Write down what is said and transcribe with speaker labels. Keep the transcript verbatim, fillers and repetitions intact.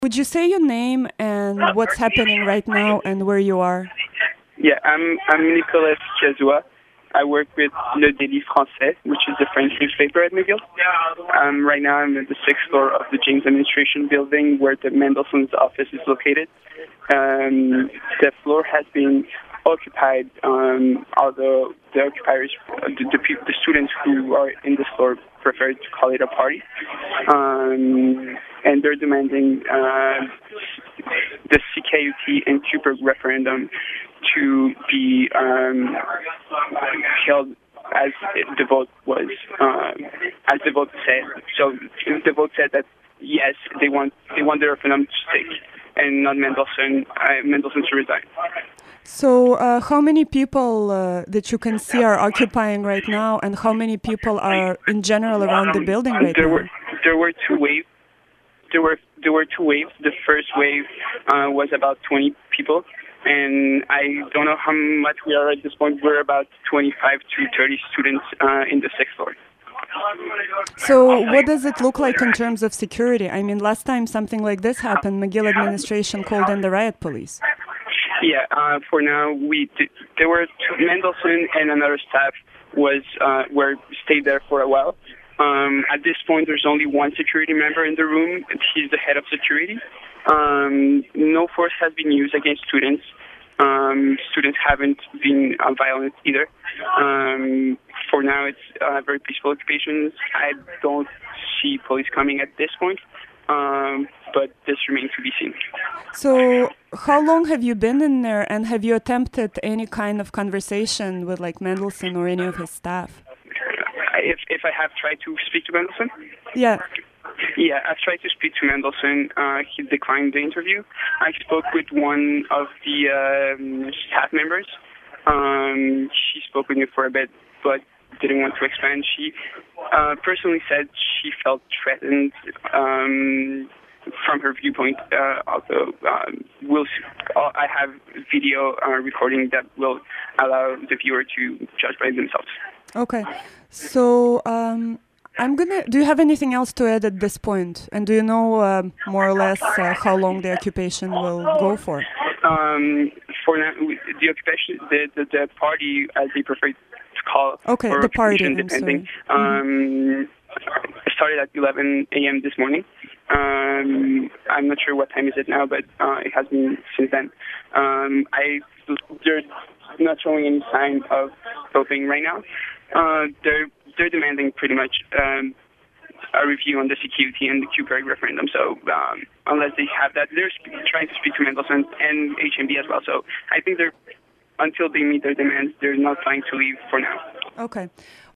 Speaker 1: Would you say your name and what's happening right now and where you are?
Speaker 2: Yeah, I'm I'm Nicolas Chazua. I work with Le Daily Français, which is the French newspaper at McGill. Um, right now I'm at the sixth floor of the James Administration Building where the Mendelssohn's office is located. Um, the floor has been occupied, um, although the occupiers, the, the, the students who are in the floor prefer to call it a party. Um, and they're demanding uh, the C K U T and Cooper referendum to be um, held as the vote was, uh, as the vote said. So the vote said that yes, they want they want the referendum to stick, and not Mendelssohn uh, Mendelssohn to resign.
Speaker 1: So, uh, how many people uh, that you can see are occupying right now, and how many people are in general around the building right
Speaker 2: there
Speaker 1: now?
Speaker 2: Were, there were two waves. There were there were two waves. The first wave uh, was about twenty people, and I don't know how much we are at this point. We're about twenty-five to thirty students uh, in the sixth floor.
Speaker 1: So what does it look like in terms of security? I mean, last time something like this happened, McGill administration called in the riot police.
Speaker 2: Yeah, uh, for now, we did, there were two, Mendelssohn and another staff was uh, were stayed there for a while. Um, at this point, there's only one security member in the room. He's the head of security. Um, no force has been used against students. Um, students haven't been uh, violent either. Um, for now, it's uh, very peaceful occupations. I don't see police coming at this point, um, but this remains to be seen.
Speaker 1: So how long have you been in there, and have you attempted any kind of conversation with like Mendelssohn or any of his staff?
Speaker 2: If if I have tried to speak to Mendelssohn?
Speaker 1: Yeah.
Speaker 2: Yeah, I've tried to speak to Mendelssohn. Uh, he declined the interview. I spoke with one of the um, staff members. Um, she spoke with me for a bit, but didn't want to expand. She uh, personally said she felt threatened um, from her viewpoint. Uh, although um, we'll, I have video uh, recording that will allow the viewer to judge by themselves.
Speaker 1: Okay, so um, I'm gonna. Do you have anything else to add at this point? And do you know uh, more or less uh, how long the occupation will go for?
Speaker 2: Um, for now, the occupation, the the, the party, as they prefer to call,
Speaker 1: okay,
Speaker 2: or
Speaker 1: the party,
Speaker 2: depending,
Speaker 1: um,
Speaker 2: mm-hmm. started at eleven a.m. this morning. Um, I'm not sure what time is it now, but uh, it has been since then. Um, I they're not showing any sign of stopping right now. Uh, they're they're demanding pretty much um, a review on the C K U T and the Q-Perry referendum. So um, unless they have that, they're sp- trying to speak to Mendelssohn and H M B as well. So I think they're until they meet their demands, they're not planning to leave for now.
Speaker 1: Okay.